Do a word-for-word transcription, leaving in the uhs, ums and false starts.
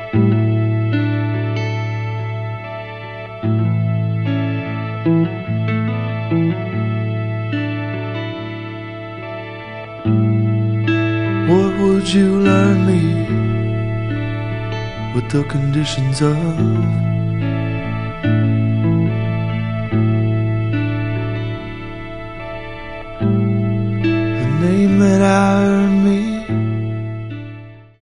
What would you learn me? What the conditions of